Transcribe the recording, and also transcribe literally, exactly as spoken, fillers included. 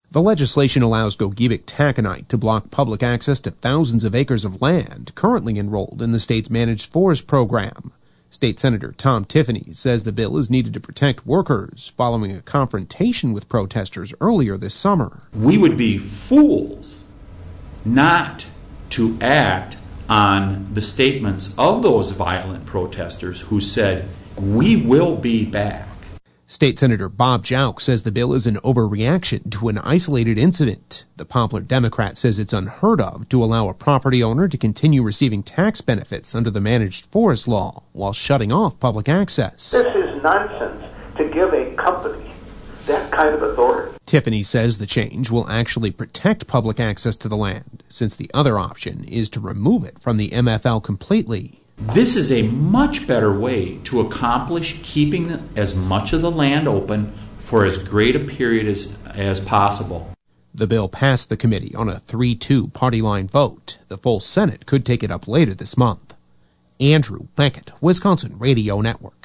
The legislation allows Gogebic taconite to block public access to thousands of acres of land currently enrolled in the state's managed forest program. State Senator Tom Tiffany says the bill is needed to protect workers following a confrontation with protesters earlier this summer. We would be fools not to act on the statements of those violent protesters who said, "We will be back." State Senator Bob Jauch says the bill is an overreaction to an isolated incident. The Poplar Democrat says it's unheard of to allow a property owner to continue receiving tax benefits under the managed forest law while shutting off public access. This is nonsense to give a company that kind of authority. Tiffany says the change will actually protect public access to the land, since the other option is to remove it from the M F L completely. This is a much better way to accomplish keeping as much of the land open for as great a period as, as possible. The bill passed the committee on a three two party line vote. The full Senate could take it up later this month. Andrew Beckett, Wisconsin Radio Network.